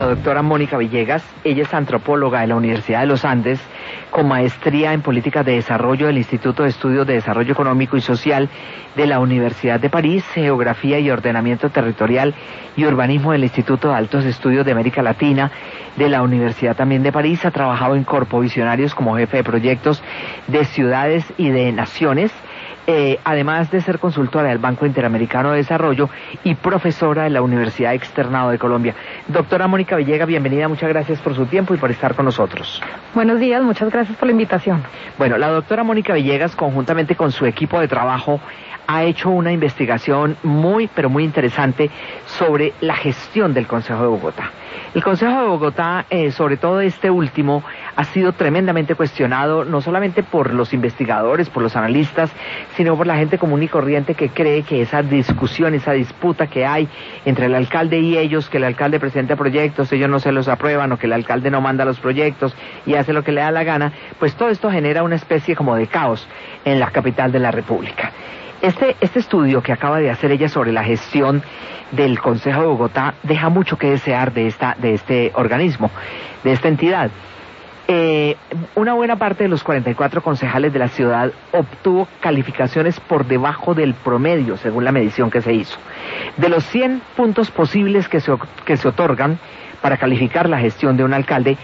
Doctora Mónica Villegas, ella es antropóloga de la Universidad de los Andes, con maestría en políticas de desarrollo del Instituto de Estudios de Desarrollo Económico y Social de la Universidad de París, Geografía y Ordenamiento Territorial y Urbanismo del Instituto de Altos Estudios de América Latina de la Universidad también de París. Ha trabajado en Corpo Visionarios como jefe de proyectos de ciudades y de naciones. Además de ser consultora del Banco Interamericano de Desarrollo y profesora de la Universidad Externado de Colombia. Doctora Mónica Villegas, bienvenida, muchas gracias por su tiempo y por estar con nosotros. Buenos días, muchas gracias por la invitación. Bueno, la doctora Mónica Villegas, conjuntamente con su equipo de trabajo, ha hecho una investigación muy, pero muy interesante sobre la gestión del Consejo de Bogotá. El Consejo de Bogotá, sobre todo este último, ha sido tremendamente cuestionado, no solamente por los investigadores, por los analistas, sino por la gente común y corriente que cree que esa discusión, esa disputa que hay entre el alcalde y ellos, que el alcalde presenta proyectos, ellos no se los aprueban, o que el alcalde no manda los proyectos y hace lo que le da la gana, pues todo esto genera una especie como de caos en la capital de la República. Este estudio que acaba de hacer ella sobre la gestión del Consejo de Bogotá deja mucho que desear de este organismo, de esta entidad. Una buena parte de los 44 concejales de la ciudad obtuvo calificaciones por debajo del promedio, según la medición que se hizo. De los 100 puntos posibles que se otorgan para calificar la gestión de un alcalde,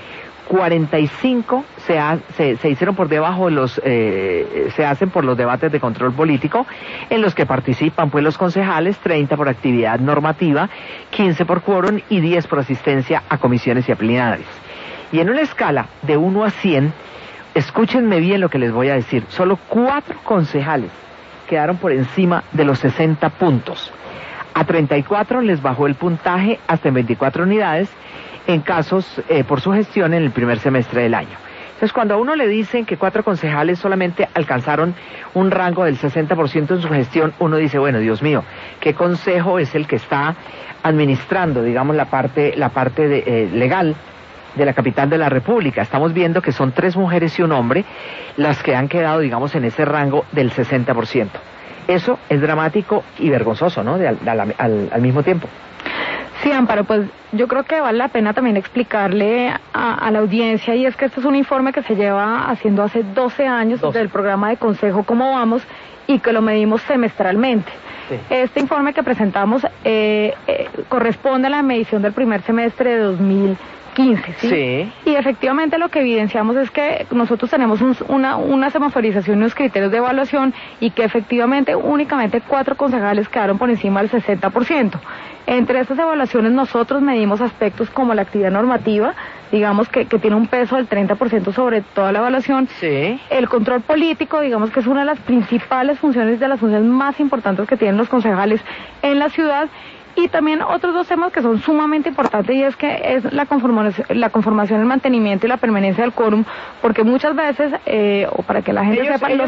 45 se hicieron por debajo de se hacen por los debates de control político, en los que participan pues los concejales, 30 por actividad normativa, 15 por quórum y 10 por asistencia a comisiones y a plenarias. Y en una escala de 1 a 100, escúchenme bien lo que les voy a decir, solo 4 concejales quedaron por encima de los 60 puntos. A 34 les bajó el puntaje hasta en 24 unidades, en casos por su gestión en el primer semestre del año. Entonces, cuando a uno le dicen que 4 concejales solamente alcanzaron un rango del 60% en su gestión, uno dice, bueno, Dios mío, ¿qué consejo es el que está administrando, digamos, la parte legal de la capital de la República? Estamos viendo que son 3 mujeres y un hombre las que han quedado, digamos, en ese rango del 60%. Eso es dramático y vergonzoso, ¿no? Al mismo tiempo. Sí, Amparo, pues yo creo que vale la pena también explicarle a la audiencia, y es que este es un informe que se lleva haciendo hace 12 años del programa de consejo Cómo Vamos, y que lo medimos semestralmente. Sí. Este informe que presentamos corresponde a la medición del primer semestre de 2015, ¿sí? Sí. Y efectivamente lo que evidenciamos es que nosotros tenemos una semaforización y unos criterios de evaluación, y que efectivamente únicamente 4 concejales quedaron por encima del 60%. Entre estas evaluaciones nosotros medimos aspectos como la actividad normativa, digamos que tiene un peso del 30% sobre toda la evaluación. Sí. El control político, digamos que es una de las principales funciones, de las funciones más importantes que tienen los concejales en la ciudad. Y también otros 2 temas que son sumamente importantes, y es que es la conformación, el mantenimiento y la permanencia del quórum, porque muchas veces, o para que la gente sepa, ellos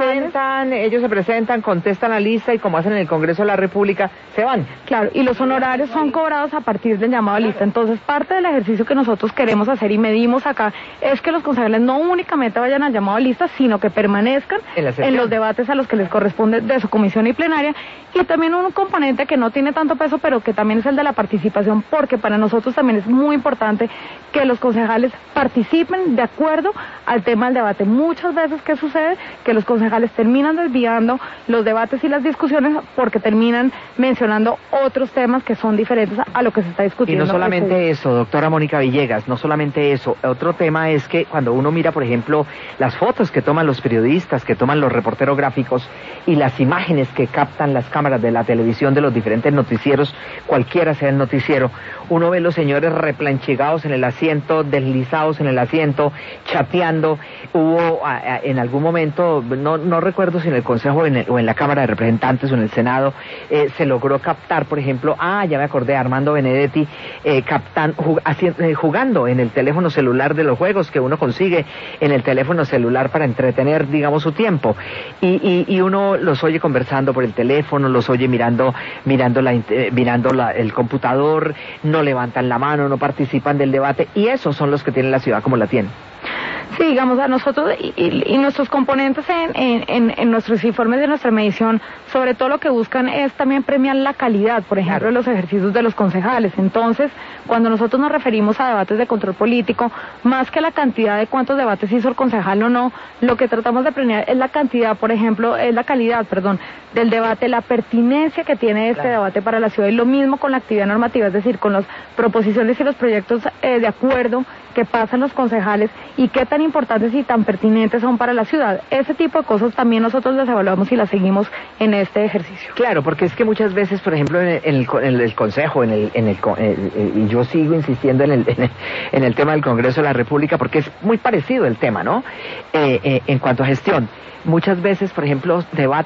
se presentan, contestan la lista, y como hacen en el Congreso de la República, se van. Claro, y los honorarios son cobrados a partir del llamado a lista. Entonces, parte del ejercicio que nosotros queremos hacer y medimos acá es que los concejales no únicamente vayan al llamado a lista, sino que permanezcan en los debates a los que les corresponde de su comisión y plenaria. Y también un componente que no tiene tanto peso, pero que también es el de la participación, porque para nosotros también es muy importante que los concejales participen de acuerdo al tema del debate. Muchas veces, ¿qué sucede? Que los concejales terminan desviando los debates y las discusiones porque terminan mencionando otros temas que son diferentes a lo que se está discutiendo. Y no solamente eso, doctora Mónica Villegas, no solamente eso. Otro tema es que cuando uno mira, por ejemplo, las fotos que toman los periodistas, que toman los reporteros gráficos, y las imágenes que captan las cámaras de la televisión de los diferentes noticieros, cualquiera sea el noticiero, uno ve los señores replanchigados en el asiento, deslizados en el asiento, chateando. Hubo en algún momento, no recuerdo si en el Consejo o en la Cámara de Representantes o en el Senado, se logró captar, por ejemplo, ya me acordé, Armando Benedetti, jugando en el teléfono celular, de los juegos que uno consigue en el teléfono celular para entretener, digamos, su tiempo. Y uno los oye conversando por el teléfono, los oye mirando el computador, no levantan la mano, no participan del debate, y esos son los que tienen la ciudad como la tiene. Sí, digamos, a nosotros y nuestros componentes en nuestros informes de nuestra medición, sobre todo lo que buscan es también premiar la calidad, por ejemplo, de los ejercicios de los concejales. Entonces, cuando nosotros nos referimos a debates de control político, más que la cantidad de cuántos debates hizo el concejal o no, lo que tratamos de premiar es la cantidad, por ejemplo, es la calidad, del debate, la pertinencia que tiene este debate para la ciudad, y lo mismo con la actividad normativa, es decir, con las proposiciones y los proyectos de acuerdo que pasan los concejales y qué tan importantes y tan pertinentes son para la ciudad. Ese tipo de cosas también nosotros las evaluamos y las seguimos en este ejercicio. Claro, porque es que muchas veces, por ejemplo, en el Consejo, y yo sigo insistiendo en el tema del Congreso de la República, porque es muy parecido el tema, ¿no? En cuanto a gestión. Muchas veces, por ejemplo,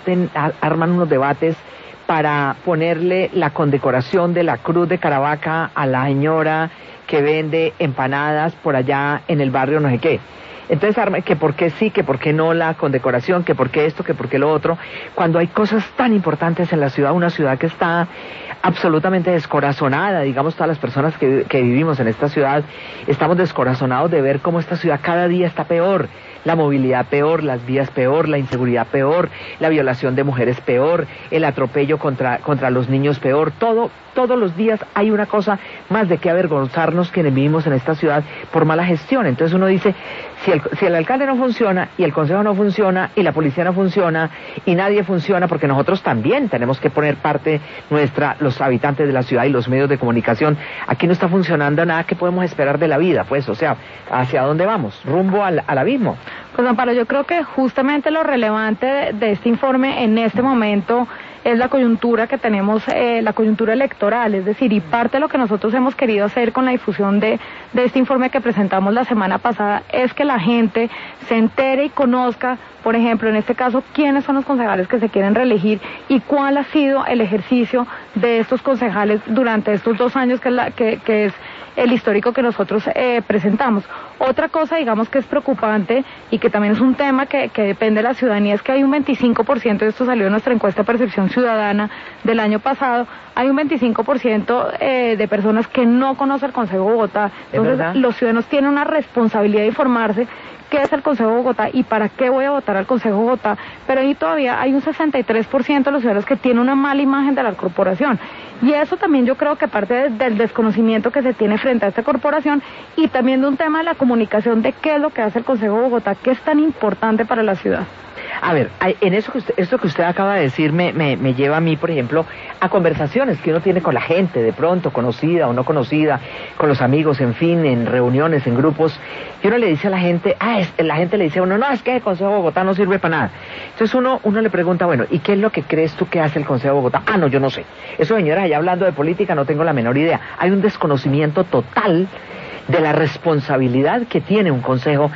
arman unos debates para ponerle la condecoración de la Cruz de Caravaca a la señora que vende empanadas por allá en el barrio no sé qué. Entonces, que por qué sí, que por qué no la condecoración, que por qué esto, que por qué lo otro, cuando hay cosas tan importantes en la ciudad, una ciudad que está absolutamente descorazonada, digamos, todas las personas que vivimos en esta ciudad, estamos descorazonados de ver cómo esta ciudad cada día está peor. La movilidad peor, las vías peor, la inseguridad peor, la violación de mujeres peor, el atropello contra los niños peor, todos los días hay una cosa más de que avergonzarnos quienes vivimos en esta ciudad por mala gestión. Entonces uno dice, si el alcalde no funciona, y el consejo no funciona, y la policía no funciona, y nadie funciona, porque nosotros también tenemos que poner parte nuestra, los habitantes de la ciudad y los medios de comunicación, aquí no está funcionando nada, ¿qué podemos esperar de la vida? Pues, o sea, ¿hacia dónde vamos? Rumbo al abismo. Pues Amparo, yo creo que justamente lo relevante de este informe en este momento es la coyuntura que tenemos, la coyuntura electoral, es decir, y parte de lo que nosotros hemos querido hacer con la difusión de este informe que presentamos la semana pasada es que la gente se entere y conozca, por ejemplo, en este caso, quiénes son los concejales que se quieren reelegir y cuál ha sido el ejercicio de estos concejales durante estos 2 años que es el histórico que nosotros presentamos. Otra cosa, digamos, que es preocupante y que también es un tema que depende de la ciudadanía, es que hay un 25%, de esto salió en nuestra encuesta de percepción ciudadana del año pasado, hay un 25% de personas que no conocen el Consejo de Bogotá. Entonces, los ciudadanos tienen una responsabilidad de informarse qué es el Consejo de Bogotá y para qué voy a votar al Consejo de Bogotá, pero ahí todavía hay un 63% de los ciudadanos que tienen una mala imagen de la corporación, y eso también yo creo que parte del desconocimiento que se tiene frente a esta corporación y también de un tema de la comunicación de qué es lo que hace el Consejo de Bogotá, que es tan importante para la ciudad. A ver, en esto que usted acaba de decir me lleva a mí, por ejemplo, a conversaciones que uno tiene con la gente, de pronto, conocida o no conocida, con los amigos, en fin, en reuniones, en grupos, y uno le dice a la gente, la gente le dice a uno, no, es que el Consejo de Bogotá no sirve para nada. Entonces uno le pregunta, bueno, ¿y qué es lo que crees tú que hace el Consejo de Bogotá? No, yo no sé. Eso, señoras, allá hablando de política no tengo la menor idea. Hay un desconocimiento total de la responsabilidad que tiene un consejo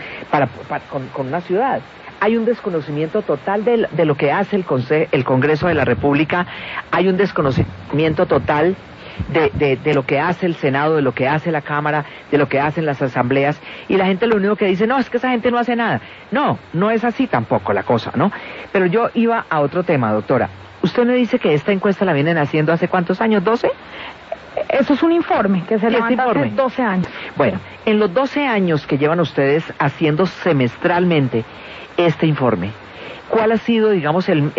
con una ciudad. Hay un desconocimiento total de lo que hace el Congreso de la República, hay un desconocimiento total de lo que hace el Senado, de lo que hace la Cámara, de lo que hacen las asambleas, y la gente lo único que dice, no, es que esa gente no hace nada. No es así tampoco la cosa, ¿no? Pero yo iba a otro tema, doctora. Usted me dice que esta encuesta la vienen haciendo ¿hace cuántos años? ¿12? Eso es un informe que se levanta hace 12 años. Bueno, en los 12 años que llevan ustedes haciendo semestralmente este informe, ¿cuál ha sido, digamos, el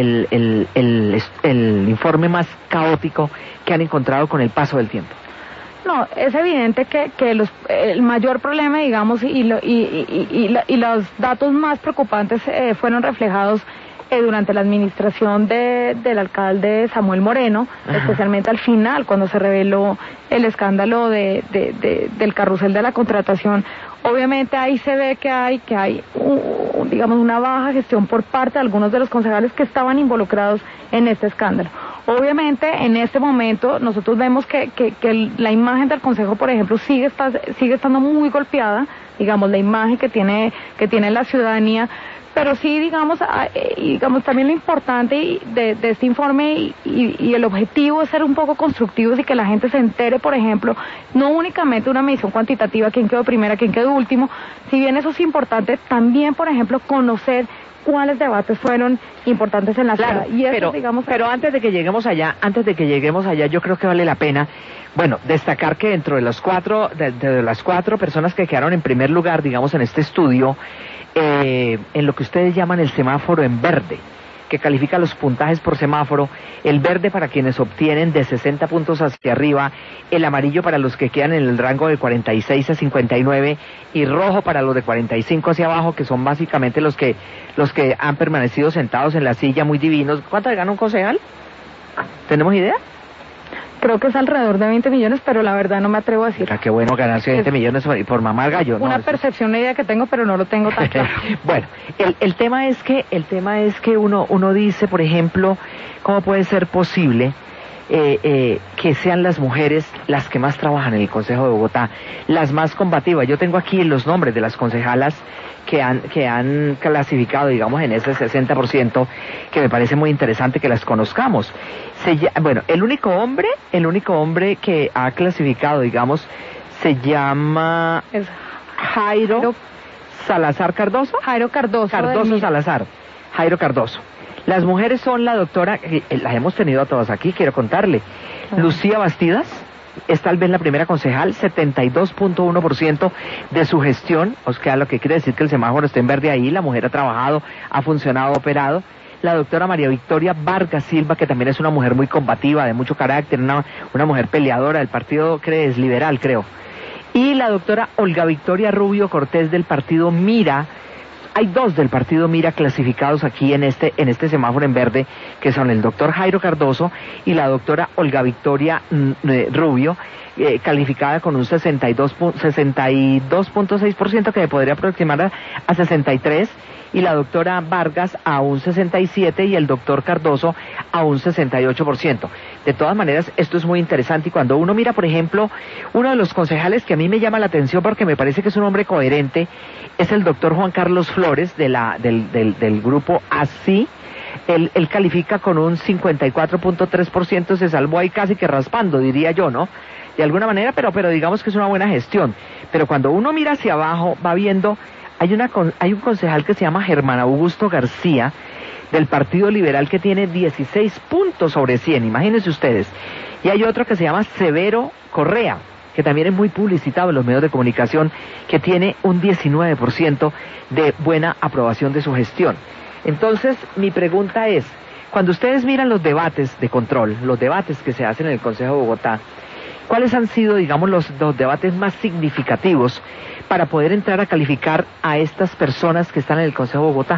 informe más caótico que han encontrado con el paso del tiempo? No, es evidente que el mayor problema, digamos, y los datos más preocupantes fueron reflejados durante la administración del alcalde Samuel Moreno, especialmente al final, cuando se reveló el escándalo del carrusel de la contratación. Obviamente ahí se ve que hay digamos, una baja gestión por parte de algunos de los concejales que estaban involucrados en este escándalo. Obviamente, en este momento, nosotros vemos que la imagen del Consejo, por ejemplo, sigue estando muy golpeada, digamos, la imagen que tiene la ciudadanía. Pero sí, digamos también lo importante de este informe y el objetivo es ser un poco constructivos y que la gente se entere, por ejemplo, no únicamente una medición cuantitativa, quién quedó primera, quién quedó último, si bien eso es importante, también, por ejemplo, conocer cuáles debates fueron importantes en la ciudad. Y eso, pero antes de que lleguemos allá, yo creo que vale la pena, bueno, destacar que dentro de las cuatro personas que quedaron en primer lugar, digamos, en este estudio, en lo que ustedes llaman el semáforo en verde, que califica los puntajes por semáforo, el verde para quienes obtienen de 60 puntos hacia arriba, el amarillo para los que quedan en el rango de 46 a 59 y rojo para los de 45 hacia abajo, que son básicamente los que han permanecido sentados en la silla muy divinos. ¿Cuánto le gana un concejal? ¿Tenemos idea? Creo que es alrededor de 20 millones, pero la verdad no me atrevo a decir. Qué bueno ganarse 20 millones por mamar gallo. Una percepción, una idea que tengo, pero no lo tengo tan claro. Bueno, el tema es que uno dice, por ejemplo, ¿cómo puede ser posible que sean las mujeres las que más trabajan en el Consejo de Bogotá, las más combativas? Yo tengo aquí los nombres de las concejalas que han clasificado, digamos, en ese 60%, que me parece muy interesante que las conozcamos. Bueno, el único hombre que ha clasificado, digamos, se llama Jairo Salazar Cardoso. Jairo Cardoso Salazar. Jairo Cardoso. Las mujeres son la doctora, las hemos tenido a todas aquí, quiero contarle. Lucía Bastidas, es tal vez la primera concejal, 72.1% de su gestión, o sea, lo que quiere decir que el semáforo está en verde ahí, la mujer ha trabajado, ha funcionado, ha operado. La doctora María Victoria Vargas Silva, que también es una mujer muy combativa, de mucho carácter, una mujer peleadora del partido, es liberal, creo. Y la doctora Olga Victoria Rubio Cortés del partido Mira. Hay dos del partido Mira clasificados aquí en este semáforo en verde, que son el doctor Jairo Cardoso y la doctora Olga Victoria Rubio, calificada con un 62.6%, que podría aproximar a 63%, y la doctora Vargas a un 67% y el doctor Cardoso a un 68%. De todas maneras, esto es muy interesante, y cuando uno mira, por ejemplo, uno de los concejales que a mí me llama la atención porque me parece que es un hombre coherente, es el doctor Juan Carlos Flores del grupo ASI. Él califica con un 54.3%, se salvó ahí casi que raspando, diría yo, ¿no? De alguna manera, pero digamos que es una buena gestión. Pero cuando uno mira hacia abajo, va viendo, hay un concejal que se llama Germán Augusto García, del Partido Liberal, que tiene 16 puntos sobre 100, imagínense ustedes. Y hay otro que se llama Severo Correa, que también es muy publicitado en los medios de comunicación, que tiene un 19% de buena aprobación de su gestión. Entonces, mi pregunta es, cuando ustedes miran los debates de control, los debates que se hacen en el Consejo de Bogotá, ¿cuáles han sido, digamos, los debates más significativos para poder entrar a calificar a estas personas que están en el Consejo de Bogotá?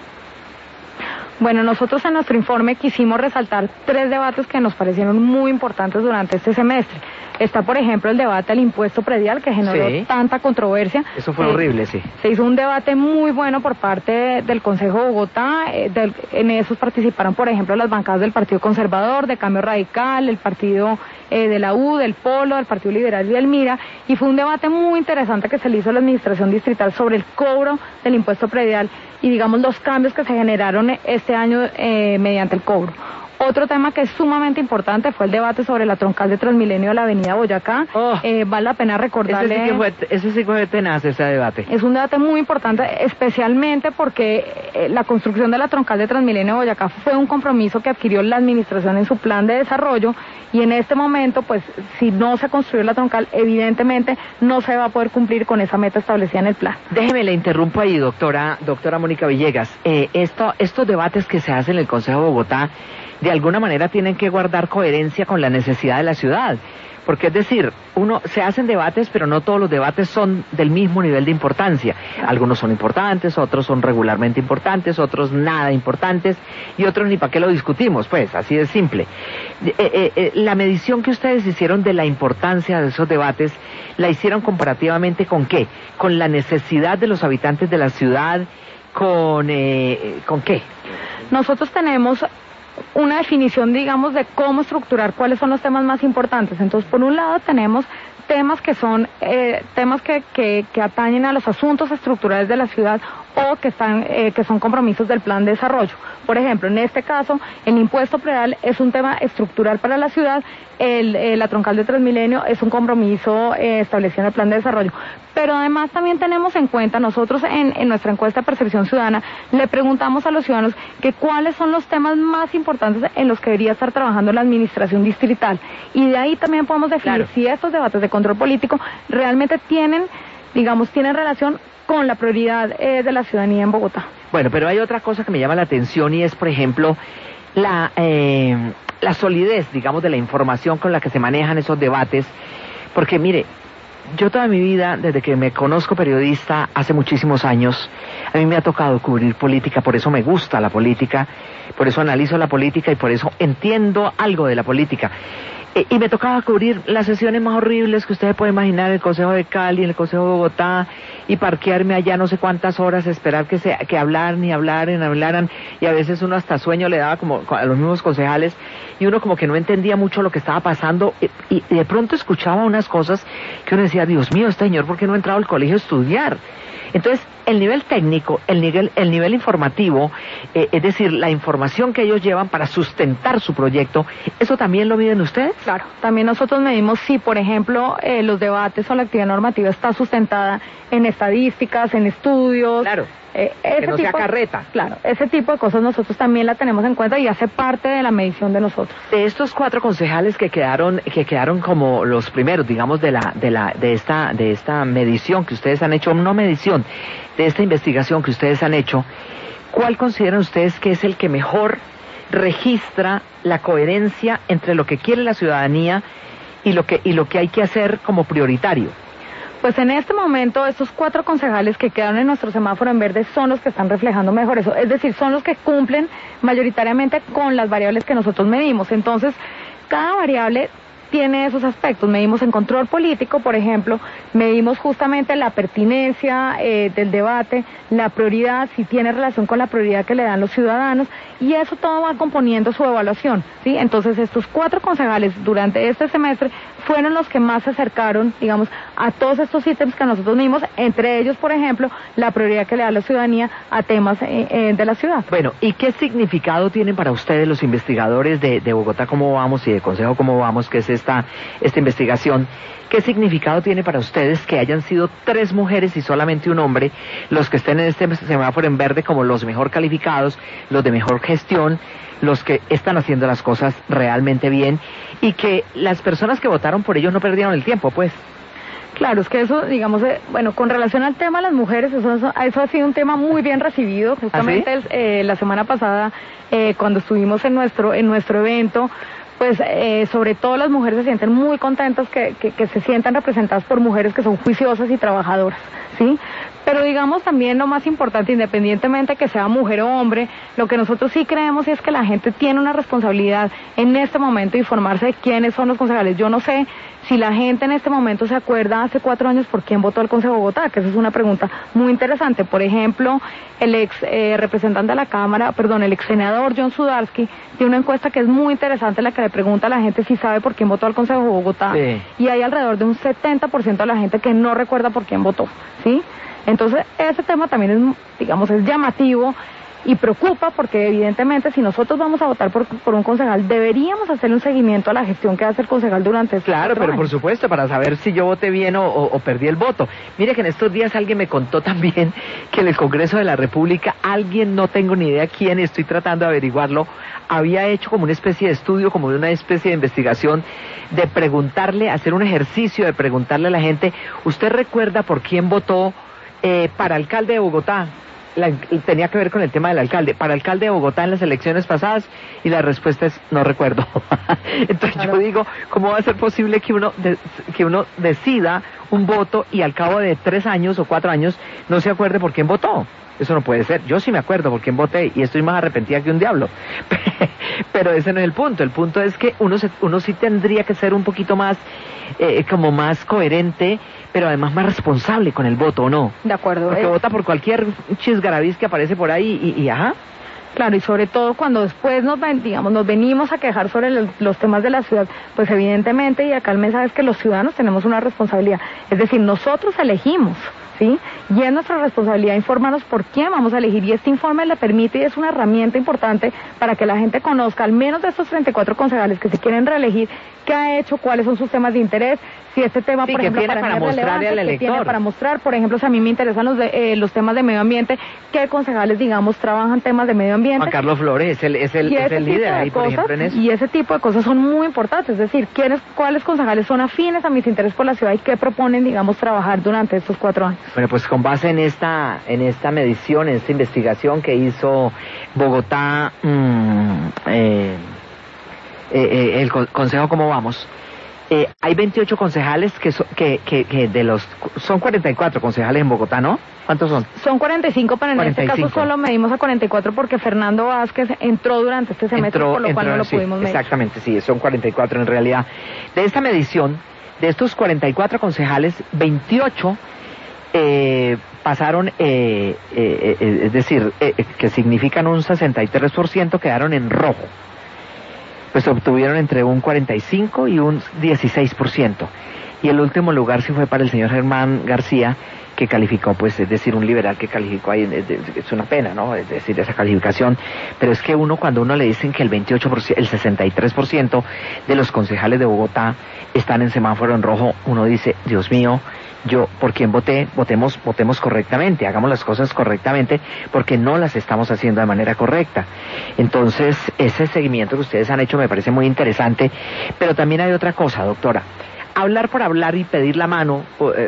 Bueno, nosotros en nuestro informe quisimos resaltar 3 debates que nos parecieron muy importantes durante este semestre. Está, por ejemplo, el debate del impuesto predial, que generó tanta controversia. Eso fue horrible, sí. Se hizo un debate muy bueno por parte del Consejo de Bogotá. En esos participaron, por ejemplo, las bancadas del Partido Conservador, de Cambio Radical, el partido de la U, del Polo, del Partido Liberal y del Mira. Y fue un debate muy interesante que se le hizo a la Administración Distrital sobre el cobro del impuesto predial y, digamos, los cambios que se generaron este año mediante el cobro. Otro tema que es sumamente importante fue el debate sobre la troncal de Transmilenio de la avenida Boyacá. Vale la pena recordarle... Ese sí fue tenaz, ese debate. Es un debate muy importante, especialmente porque la construcción de la troncal de Transmilenio de Boyacá fue un compromiso que adquirió la administración en su plan de desarrollo, y en este momento, pues, si no se construyó la troncal, evidentemente no se va a poder cumplir con esa meta establecida en el plan. Déjeme, le interrumpo ahí, doctora Mónica Villegas. Estos debates que se hacen en el Consejo de Bogotá, de alguna manera tienen que guardar coherencia con la necesidad de la ciudad, porque es decir, se hacen debates, pero no todos los debates son del mismo nivel de importancia. Algunos son importantes, otros son regularmente importantes, otros nada importantes, y otros ni para qué lo discutimos, pues, así de simple. La medición que ustedes hicieron de la importancia de esos debates, ¿la hicieron comparativamente con qué? ¿Con la necesidad de los habitantes de la ciudad? ¿Con qué? Nosotros tenemos una definición, digamos, de cómo estructurar cuáles son los temas más importantes. Entonces, por un lado tenemos temas que son temas que atañen a los asuntos estructurales de la ciudad o que son compromisos del plan de desarrollo. Por ejemplo, en este caso, el impuesto predial es un tema estructural para la ciudad, la troncal de Transmilenio es un compromiso establecido en el plan de desarrollo. Pero además también tenemos en cuenta, nosotros en nuestra encuesta de percepción ciudadana, le preguntamos a los ciudadanos que cuáles son los temas más importantes en los que debería estar trabajando la administración distrital. Y de ahí también podemos definir si estos debates de control político realmente tienen relación con la prioridad de la ciudadanía en Bogotá. Bueno, pero hay otra cosa que me llama la atención y es, por ejemplo, la solidez, digamos, de la información con la que se manejan esos debates, porque mire, yo toda mi vida, desde que me conozco periodista, hace muchísimos años, a mí me ha tocado cubrir política, por eso me gusta la política, por eso analizo la política y por eso entiendo algo de la política. Y me tocaba cubrir las sesiones más horribles que ustedes pueden imaginar, el Consejo de Cali, el Consejo de Bogotá, y parquearme allá no sé cuántas horas, esperar que hablaran y hablaran, y a veces uno hasta sueño le daba como a los mismos concejales, y uno como que no entendía mucho lo que estaba pasando, y de pronto escuchaba unas cosas que uno decía, Dios mío, este señor, ¿por qué no ha entrado al colegio a estudiar? Entonces, el nivel técnico, el nivel informativo, es decir, la información que ellos llevan para sustentar su proyecto, ¿eso también lo miden ustedes? Claro, también nosotros medimos si, por ejemplo, los debates o la actividad normativa está sustentada en estadísticas, en estudios. Claro. Que no sea carreta. Claro, ese tipo de cosas nosotros también la tenemos en cuenta y hace parte de la medición de nosotros. De estos 4 concejales que quedaron como los primeros, digamos, de esta medición que ustedes han hecho, no medición, de esta investigación que ustedes han hecho, ¿cuál consideran ustedes que es el que mejor registra la coherencia entre lo que quiere la ciudadanía y lo que hay que hacer como prioritario? Pues en este momento estos 4 concejales que quedaron en nuestro semáforo en verde son los que están reflejando mejor eso, es decir, son los que cumplen mayoritariamente con las variables que nosotros medimos. Entonces, cada variable tiene esos aspectos. Medimos en control político, por ejemplo, medimos justamente la pertinencia del debate, la prioridad, si tiene relación con la prioridad que le dan los ciudadanos, y eso todo va componiendo su evaluación, ¿sí? Entonces, estos 4 concejales durante este semestre fueron los que más se acercaron, digamos, a todos estos ítems que nosotros medimos, entre ellos, por ejemplo, la prioridad que le da la ciudadanía a temas de la ciudad. Bueno, ¿y qué significado tienen para ustedes los investigadores de Bogotá Cómo Vamos y de Consejo Cómo Vamos, que es esta investigación? ¿Qué significado tiene para ustedes que hayan sido 3 mujeres y solamente un hombre los que estén en este semáforo en verde como los mejor calificados, los de mejor gestión, los que están haciendo las cosas realmente bien, y que las personas que votaron por ellos no perdieron el tiempo, pues? Claro, es que eso, digamos, con relación al tema de las mujeres, eso ha sido un tema muy bien recibido. Justamente ¿Ah, sí? La semana pasada, cuando estuvimos en nuestro evento, pues sobre todo las mujeres se sienten muy contentas que se sientan representadas por mujeres que son juiciosas y trabajadoras, ¿sí? Pero digamos también lo más importante, independientemente que sea mujer o hombre, lo que nosotros sí creemos es que la gente tiene una responsabilidad en este momento de informarse de quiénes son los concejales. Yo no sé si la gente en este momento se acuerda hace 4 años por quién votó al Consejo de Bogotá, que esa es una pregunta muy interesante. Por ejemplo, el ex representante de la Cámara, el ex senador John Sudarsky, tiene una encuesta que es muy interesante en la que le pregunta a la gente si sabe por quién votó al Consejo de Bogotá. Sí. Y hay alrededor de un 70% de la gente que no recuerda por quién votó, ¿sí? Entonces, ese tema también es llamativo y preocupa porque evidentemente si nosotros vamos a votar por un concejal, deberíamos hacerle un seguimiento a la gestión que hace el concejal durante estos 4 pero años. por supuesto, para saber si yo voté bien o perdí el voto. Mire que en estos días alguien me contó también que en el Congreso de la República, alguien, no tengo ni idea quién, estoy tratando de averiguarlo, había hecho como una especie de estudio, como una especie de investigación, de preguntarle, hacer un ejercicio de preguntarle a la gente, ¿usted recuerda por quién votó para alcalde de Bogotá? Tenía que ver con el tema del alcalde, para alcalde de Bogotá en las elecciones pasadas, y la respuesta es no recuerdo. Entonces claro, yo digo, ¿cómo va a ser posible que uno decida un voto y al cabo de 3 años o 4 años no se acuerde por quién votó? Eso no puede ser. Yo sí me acuerdo por quién voté y estoy más arrepentida que un diablo. Pero ese no es el punto. El punto es que uno sí tendría que ser un poquito más, como más coherente, pero además más responsable con el voto, ¿o no? De acuerdo. Porque vota por cualquier chisgarabiz que aparece por ahí y ajá. Claro, y sobre todo cuando después nos venimos a quejar sobre los temas de la ciudad, pues evidentemente, y acá el mensaje es que los ciudadanos tenemos una responsabilidad, es decir, nosotros elegimos, ¿sí? Y es nuestra responsabilidad informarnos por quién vamos a elegir, y este informe le permite y es una herramienta importante para que la gente conozca, al menos de estos 34 concejales que se quieren reelegir, qué ha hecho, cuáles son sus temas de interés, si este tema, sí, por ejemplo, para mostrarle al elector, tiene para mostrar, por ejemplo, si a mí me interesan los temas de medio ambiente, qué concejales, digamos, trabajan temas de medio ambiente. Juan Carlos Flores es el líder ahí, por ejemplo, en eso. Y ese tipo de cosas son muy importantes, es decir, cuáles concejales son afines a mis intereses por la ciudad y qué proponen, digamos, trabajar durante estos 4 años. Bueno, pues con base en esta medición, en esta investigación que hizo Bogotá, el Consejo ¿Cómo Vamos? Hay 28 concejales que de los... Son 44 concejales en Bogotá, ¿no? ¿Cuántos son? Son 45, pero en 45. este caso solo medimos a 44 porque Fernando Vázquez entró durante este semestre, por lo cual no lo pudimos medir. Exactamente, sí, son 44 en realidad. De esta medición, de estos 44 concejales, 28 pasaron, es decir, que significan un 63%, quedaron en rojo. Pues obtuvieron entre un 45 y un 16%. Y el último lugar sí fue para el señor Germán García, que calificó, pues, es decir, un liberal que calificó ahí, es una pena, ¿no? Es decir, esa calificación, pero es que cuando uno le dicen que el 28%, el 63% de los concejales de Bogotá están en semáforo en rojo, uno dice, Dios mío, yo, ¿por quién voté? Votemos correctamente, hagamos las cosas correctamente, porque no las estamos haciendo de manera correcta. Entonces, ese seguimiento que ustedes han hecho me parece muy interesante, pero también hay otra cosa, doctora. Hablar por hablar y pedir la mano,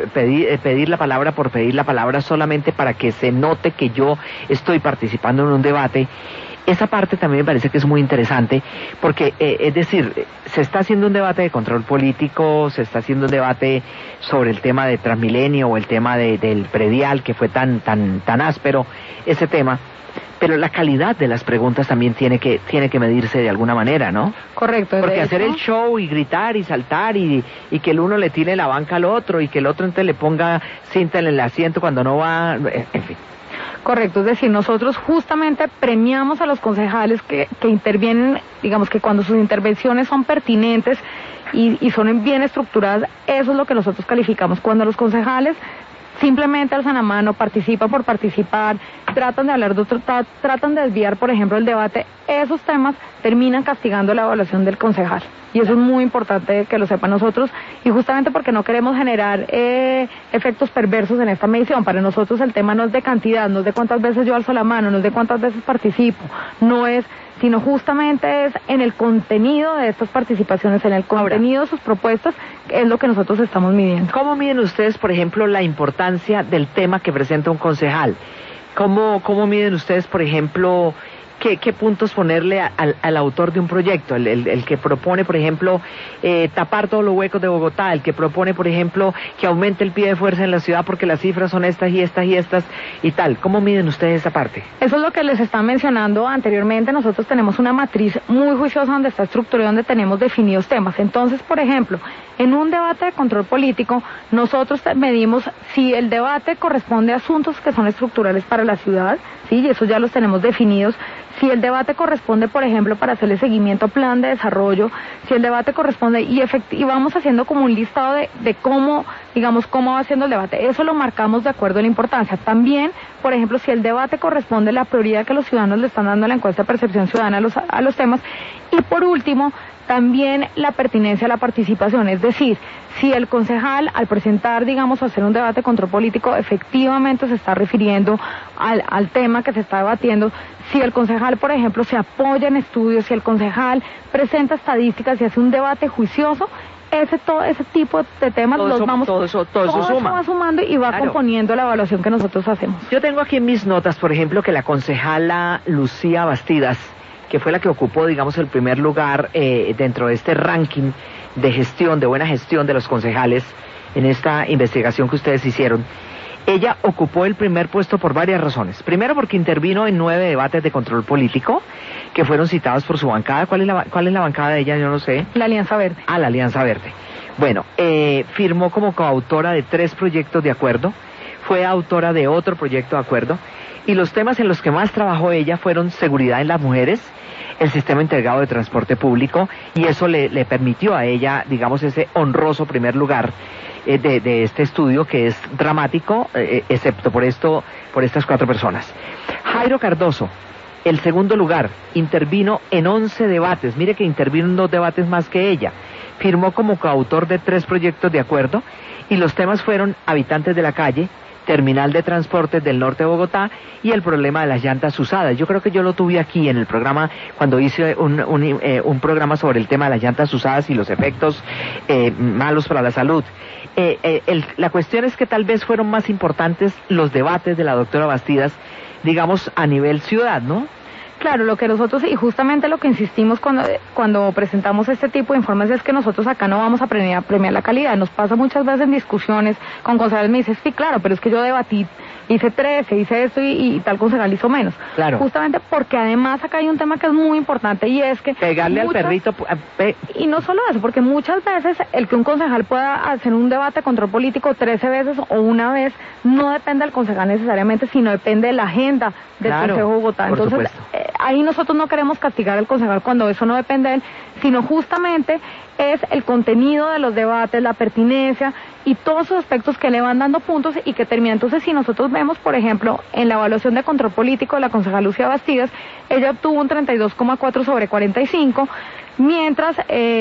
pedir la palabra por pedir la palabra solamente para que se note que yo estoy participando en un debate, esa parte también me parece que es muy interesante, porque, es decir, se está haciendo un debate de control político, se está haciendo un debate sobre el tema de Transmilenio o el tema del predial, que fue tan áspero ese tema, pero la calidad de las preguntas también tiene que medirse de alguna manera, ¿no? Correcto. Porque hacer el show y gritar y saltar y que el uno le tire la banca al otro y que el otro entonces le ponga cinta en el asiento cuando no va, en fin. Correcto, es decir, nosotros justamente premiamos a los concejales que intervienen, digamos que cuando sus intervenciones son pertinentes y son bien estructuradas, eso es lo que nosotros calificamos. Cuando los concejales simplemente alzan la mano, participan por participar, tratan de hablar de otro, tratan de desviar, por ejemplo, el debate, esos temas terminan castigando la evaluación del concejal. Y eso es muy importante que lo sepan nosotros, y justamente porque no queremos generar efectos perversos en esta medición. Para nosotros el tema no es de cantidad, no es de cuántas veces yo alzo la mano, no es de cuántas veces participo, no es, sino justamente es en el contenido de estas participaciones, en el contenido de sus propuestas, es lo que nosotros estamos midiendo. ¿Cómo miden ustedes, por ejemplo, la importancia del tema que presenta un concejal? ¿Cómo miden ustedes, por ejemplo, qué puntos ponerle al autor de un proyecto? El que propone, por ejemplo, tapar todos los huecos de Bogotá, el que propone, por ejemplo, que aumente el pie de fuerza en la ciudad porque las cifras son estas y estas y estas y tal. ¿Cómo miden ustedes esa parte? Eso es lo que les estaba mencionando anteriormente. Nosotros tenemos una matriz muy juiciosa donde está estructurada, donde tenemos definidos temas. Entonces, por ejemplo, en un debate de control político, nosotros medimos si el debate corresponde a asuntos que son estructurales para la ciudad, ¿sí? Y eso ya los tenemos definidos. Si el debate corresponde, por ejemplo, para hacerle seguimiento a plan de desarrollo, si el debate corresponde, y vamos haciendo como un listado de cómo, digamos, cómo va siendo el debate. Eso lo marcamos de acuerdo a la importancia. También, por ejemplo, si el debate corresponde a la prioridad que los ciudadanos le están dando a la encuesta de percepción ciudadana a los temas. Y por último, también la pertinencia a la participación, es decir, si el concejal al presentar, digamos, hacer un debate de control político, efectivamente se está refiriendo al tema que se está debatiendo, si el concejal, por ejemplo, se apoya en estudios, si el concejal presenta estadísticas y hace un debate juicioso, ese tipo de temas todo eso va sumando y va componiendo la evaluación que nosotros hacemos. Yo tengo aquí en mis notas, por ejemplo, que la concejala Lucía Bastidas, que fue la que ocupó, digamos, el primer lugar dentro de este ranking de gestión, de buena gestión de los concejales en esta investigación que ustedes hicieron. Ella ocupó el primer puesto por varias razones. Primero, porque intervino en 9 debates de control político que fueron citados por su bancada. ¿Cuál es la bancada de ella? Yo no sé. La Alianza Verde. Ah, la Alianza Verde. Bueno, firmó como coautora de 3 proyectos de acuerdo, fue autora de otro proyecto de acuerdo, Y los temas en los que más trabajó ella fueron seguridad en las mujeres, el sistema integrado de transporte público, y eso le permitió a ella, digamos, ese honroso primer lugar de este estudio, que es dramático, excepto por estas 4 personas. Jairo Cardoso, el segundo lugar, intervino en 11 debates, mire que intervino en 2 debates más que ella, firmó como coautor de 3 proyectos de acuerdo, y los temas fueron habitantes de la calle, terminal de transportes del norte de Bogotá y el problema de las llantas usadas. Yo creo que yo lo tuve aquí en el programa cuando hice un programa sobre el tema de las llantas usadas y los efectos malos para la salud. La cuestión es que tal vez fueron más importantes los debates de la doctora Bastidas, digamos, a nivel ciudad, ¿no? Claro, lo que nosotros, y justamente lo que insistimos cuando presentamos este tipo de informes, es que nosotros acá no vamos a premiar la calidad. Nos pasa muchas veces en discusiones con concejales, me dicen, sí, claro, pero es que yo debatí, hice 13, hice esto y tal concejal hizo menos. Claro. Justamente porque además acá hay un tema que es muy importante, y es que pegarle al perrito. Y no solo eso, porque muchas veces el que un concejal pueda hacer un debate de control político 13 veces o una vez, no depende del concejal necesariamente, sino depende de la agenda del Consejo de Bogotá. Entonces, ahí nosotros no queremos castigar al concejal cuando eso no depende de él, sino justamente es el contenido de los debates, la pertinencia y todos esos aspectos que le van dando puntos y que terminan. Entonces, si nosotros vemos, por ejemplo, en la evaluación de control político de la concejal Lucía Bastidas, ella obtuvo un 32,4 sobre 45, mientras,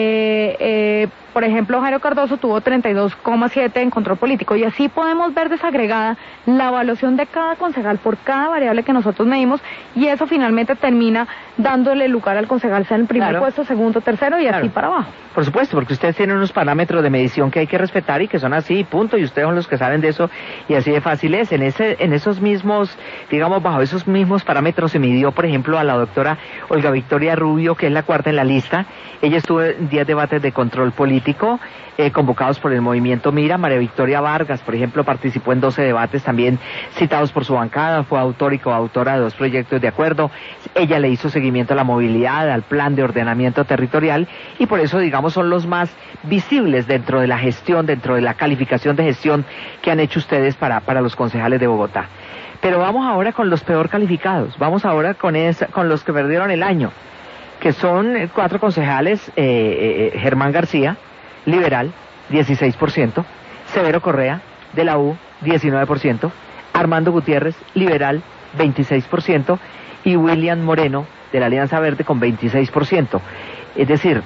por ejemplo, Jairo Cardoso tuvo 32,7 en control político, y así podemos ver desagregada la evaluación de cada concejal por cada variable que nosotros medimos, y eso finalmente termina dándole lugar al concejal, sea en el primer puesto, segundo, tercero y así para abajo. Por supuesto, porque ustedes tienen unos parámetros de medición que hay que respetar y que son así, punto, y ustedes son los que saben de eso, y así de fácil es. En esos mismos, digamos, bajo esos mismos parámetros se midió, por ejemplo, a la doctora Olga Victoria Rubio, que es la 4ª en la lista. Ella estuvo en 10 debates de control político, convocados por el movimiento Mira. María Victoria Vargas, por ejemplo, participó en 12 debates también citados por su bancada, fue autor y coautora de 2 proyectos de acuerdo. Ella le hizo seguimiento a la movilidad, al plan de ordenamiento territorial, y por eso, digamos, son los más visibles dentro de la gestión, dentro de la calificación de gestión que han hecho ustedes para los concejales de Bogotá. Pero vamos ahora con los peor calificados, vamos ahora con los que perdieron el año, que son 4 concejales, Germán García, liberal, 16%, Severo Correa, de la U, 19%, Armando Gutiérrez, liberal, 26%, y William Moreno, de la Alianza Verde, con 26%. Es decir,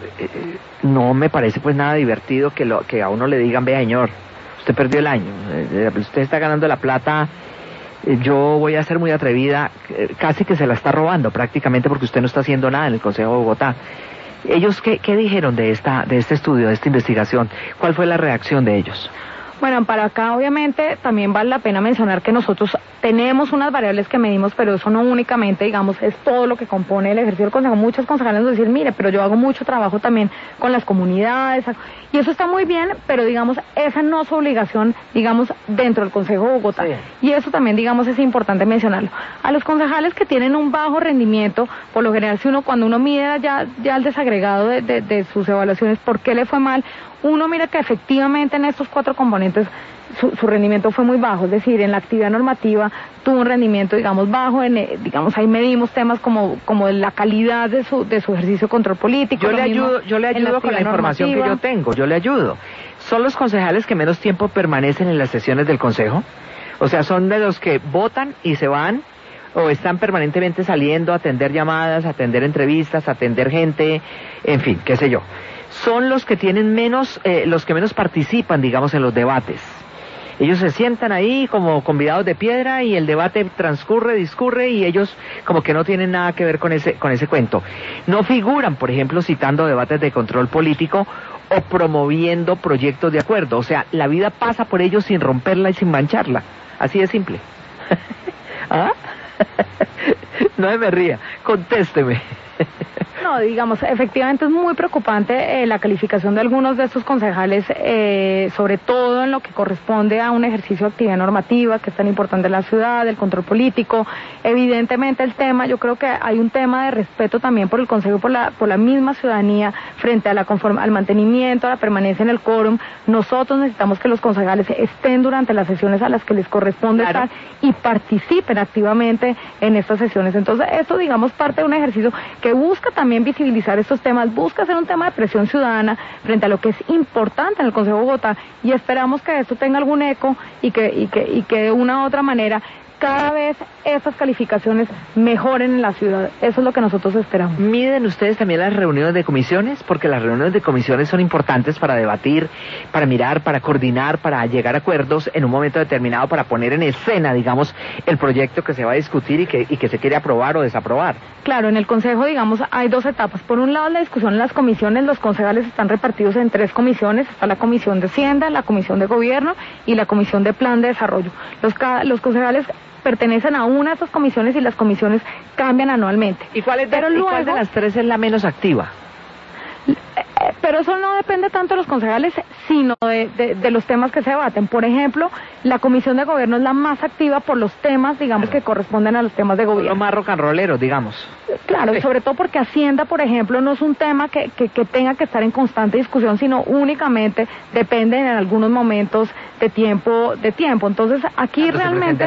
no me parece pues nada divertido que a uno le digan, vea señor, usted perdió el año, usted está ganando la plata, yo voy a ser muy atrevida, casi que se la está robando prácticamente, porque usted no está haciendo nada en el Consejo de Bogotá. ¿Ellos qué dijeron de este estudio, de esta investigación? ¿Cuál fue la reacción de ellos? Bueno, para acá obviamente también vale la pena mencionar que nosotros tenemos unas variables que medimos, pero eso no únicamente, digamos, es todo lo que compone el ejercicio del consejo. Muchos concejales nos dicen, mire, pero yo hago mucho trabajo también con las comunidades, y eso está muy bien, pero digamos, esa no es su obligación, digamos, dentro del Consejo de Bogotá. Sí. Y eso también, digamos, es importante mencionarlo. A los concejales que tienen un bajo rendimiento, por lo general, cuando uno mide ya el desagregado de sus evaluaciones, ¿por qué le fue mal? Uno mira que efectivamente en estos 4 componentes su rendimiento fue muy bajo, es decir, en la actividad normativa tuvo un rendimiento, digamos, bajo, digamos, ahí medimos temas como la calidad de su ejercicio de control político. Yo le ayudo con la información que yo tengo, yo le ayudo. ¿Son los concejales que menos tiempo permanecen en las sesiones del Consejo? O sea, ¿son de los que votan y se van? ¿O están permanentemente saliendo a atender llamadas, a atender entrevistas, a atender gente, en fin, qué sé yo? Son los que tienen los que menos participan, digamos, en los debates. Ellos se sientan ahí como convidados de piedra y el debate discurre y ellos como que no tienen nada que ver con ese cuento. No figuran, por ejemplo, citando debates de control político o promoviendo proyectos de acuerdo. O sea, la vida pasa por ellos sin romperla y sin mancharla. Así de simple. ¿Ah? No me ría, contésteme. No, digamos, efectivamente es muy preocupante la calificación de algunos de estos concejales, sobre todo en lo que corresponde a un ejercicio de actividad normativa, que es tan importante en la ciudad, el control político. Evidentemente el tema, yo creo que hay un tema de respeto también por el Consejo, por la misma ciudadanía, frente a al mantenimiento, a la permanencia en el quórum. Nosotros necesitamos que los concejales estén durante las sesiones a las que les corresponde estar y participen activamente en estas sesiones. Entonces, esto, digamos, parte de un ejercicio que busca también visibilizar estos temas, busca hacer un tema de presión ciudadana frente a lo que es importante en el Consejo de Bogotá, y esperamos que esto tenga algún eco y que de una u otra manera cada vez estas calificaciones mejoren en la ciudad. Eso es lo que nosotros esperamos. ¿Miden ustedes también las reuniones de comisiones? Porque las reuniones de comisiones son importantes para debatir, para mirar, para coordinar, para llegar a acuerdos en un momento determinado, para poner en escena, digamos, el proyecto que se va a discutir y que se quiere aprobar o desaprobar. Claro, en el Consejo, digamos, hay dos etapas. Por un lado, la discusión en las comisiones. Los concejales están repartidos en 3 comisiones. Está la Comisión de Hacienda, la Comisión de Gobierno y la Comisión de Plan de Desarrollo. Los concejales pertenecen a una de estas comisiones y las comisiones cambian anualmente. ¿Y cuál de las 3 es la menos activa? Pero eso no depende tanto de los concejales, sino de los temas que se debaten. Por ejemplo, la Comisión de Gobierno es la más activa por los temas, digamos, que corresponden a los temas de gobierno. Los más rock and rolleros, digamos. Claro, sobre todo porque Hacienda, por ejemplo, no es un tema que tenga que estar en constante discusión, sino únicamente depende en algunos momentos de tiempo. Entonces, aquí realmente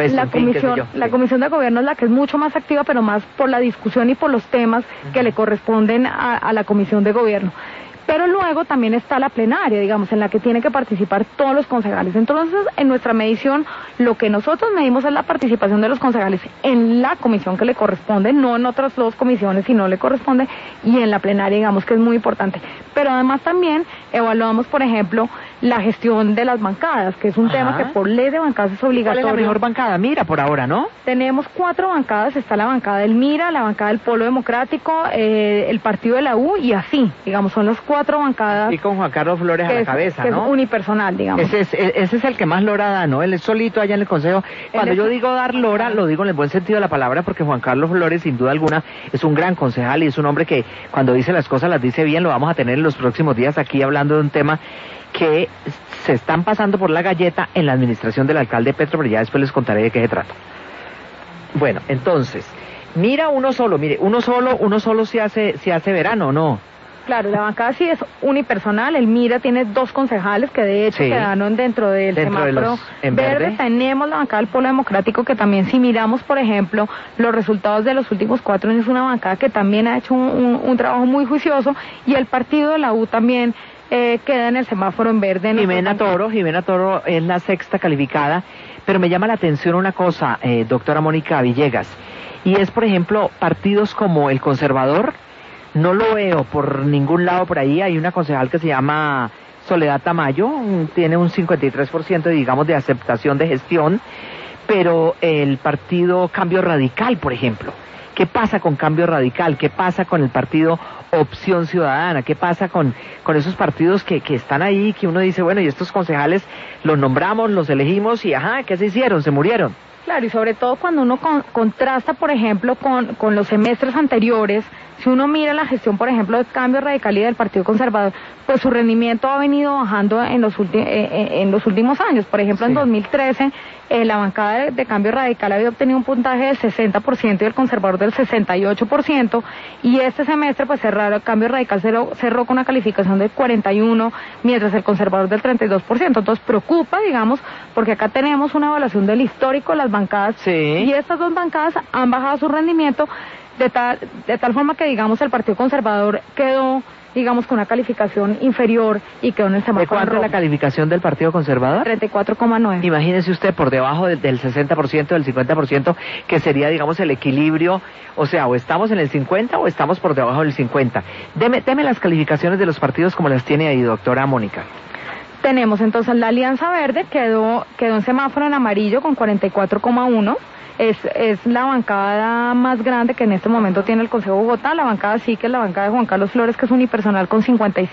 la Comisión de Gobierno es la que es mucho más activa, pero más por la discusión y por los temas que le corresponden a la Comisión de Gobierno. Pero luego también está la plenaria, digamos, en la que tienen que participar todos los concejales. Entonces, en nuestra medición, lo que nosotros medimos es la participación de los concejales en la comisión que le corresponde, no en otras 2 comisiones, sino le corresponde, y en la plenaria, digamos, que es muy importante. Pero además también evaluamos, por ejemplo, la gestión de las bancadas, que es un tema que por ley de bancadas es obligatorio. ¿Cuál es la mejor bancada? Mira, por ahora, ¿no? Tenemos 4 bancadas, está la bancada del MIRA, la bancada del Polo Democrático, el partido de la U, y así, digamos, son las 4 bancadas. Y con Juan Carlos Flores a la cabeza, ¿no? Que es unipersonal, digamos. Ese es el que más lora da, ¿no? Él es solito allá en el Consejo. Cuando yo digo dar lora, lo digo en el buen sentido de la palabra, porque Juan Carlos Flores, sin duda alguna, es un gran concejal y es un hombre que cuando dice las cosas las dice bien. Lo vamos a tener en los próximos días aquí hablando de un tema que se están pasando por la galleta en la administración del alcalde Petro, pero ya después les contaré de qué se trata. Bueno, entonces, uno solo se hace verano, ¿no? Claro, la bancada sí es unipersonal. El MIRA tiene 2 concejales que de hecho quedaron dentro del semáforo verde. Tenemos la bancada del Polo Democrático, que también, si miramos, por ejemplo, los resultados de los últimos 4 años, es una bancada que también ha hecho un trabajo muy juicioso, y el partido de la U también queda en el semáforo en verde. Jimena Toro es la 6ª calificada, pero me llama la atención una cosa, doctora Mónica Villegas, y es, por ejemplo, partidos como el Conservador. No lo veo por ningún lado por ahí. Hay una concejal que se llama Soledad Tamayo, tiene un 53%, digamos, de aceptación de gestión, pero el partido Cambio Radical, por ejemplo, ¿qué pasa con Cambio Radical? ¿Qué pasa con el partido Opción Ciudadana? ¿Qué pasa con esos partidos que están ahí, que uno dice, bueno, y estos concejales los nombramos, los elegimos y ¿qué se hicieron? Se murieron. Claro, y sobre todo cuando uno contrasta, por ejemplo, con los semestres anteriores. Si uno mira la gestión, por ejemplo, de Cambio Radical y del Partido Conservador, pues su rendimiento ha venido bajando en los últimos años. Por ejemplo, en 2013, la bancada de Cambio Radical había obtenido un puntaje del 60% y el Conservador del 68%, y este semestre, pues Cambio Radical cerró con una calificación del 41%, mientras el Conservador del 32%. Entonces preocupa, digamos, porque acá tenemos una evaluación del histórico de las bancadas, y estas 2 bancadas han bajado su rendimiento de tal forma que, digamos, el Partido Conservador quedó, digamos, con una calificación inferior y quedó en el semáforo. ¿De cuánto es la calificación del Partido Conservador? 34,9. Imagínese usted, por debajo del 60%, del 50%, que sería, digamos, el equilibrio, o sea, o estamos en el 50 o estamos por debajo del 50. Deme las calificaciones de los partidos como las tiene ahí, doctora Mónica. Tenemos entonces la Alianza Verde, quedó en semáforo en amarillo con 44,1. Es la bancada más grande que en este momento tiene el Consejo de Bogotá. La bancada sí, que es la bancada de Juan Carlos Flores, que es unipersonal, con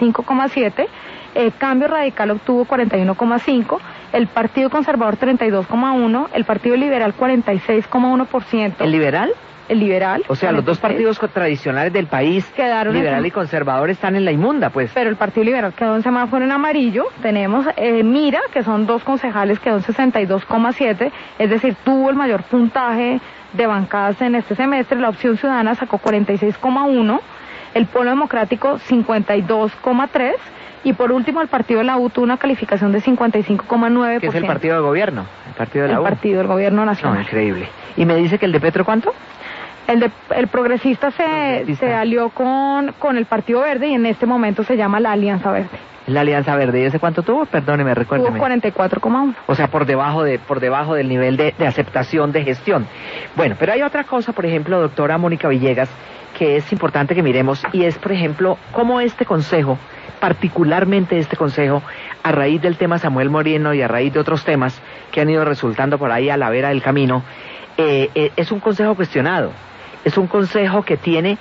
55,7. Cambio Radical obtuvo 41,5. El Partido Conservador 32,1. El Partido Liberal 46,1%. ¿El Liberal? el liberal. O sea, los dos partidos tradicionales del país, quedaron liberal y conservador, están en la inmunda, pues. Pero el Partido Liberal quedó en semáforo en amarillo. Tenemos Mira, que son 2 concejales, quedó en 62,7, es decir, tuvo el mayor puntaje de bancadas en este semestre. La Opción Ciudadana sacó 46,1, el Polo Democrático 52,3, y por último el partido de la U tuvo una calificación de 55,9%. ¿Qué es el partido de gobierno? El partido de la U. El partido del gobierno nacional. No, increíble. ¿Y me dice que el de Petro cuánto? El progresista se alió con el Partido Verde y en este momento se llama la Alianza Verde. La Alianza Verde, ¿y ese cuánto tuvo? Perdóneme, recuérdeme. Tuvo 44,1. O sea, por debajo del nivel de aceptación de gestión. Bueno, pero hay otra cosa, por ejemplo, doctora Mónica Villegas, que es importante que miremos, y es, por ejemplo, cómo este consejo, particularmente este consejo, a raíz del tema Samuel Moreno y a raíz de otros temas que han ido resultando por ahí a la vera del camino, es un consejo cuestionado. Es un consejo que tiene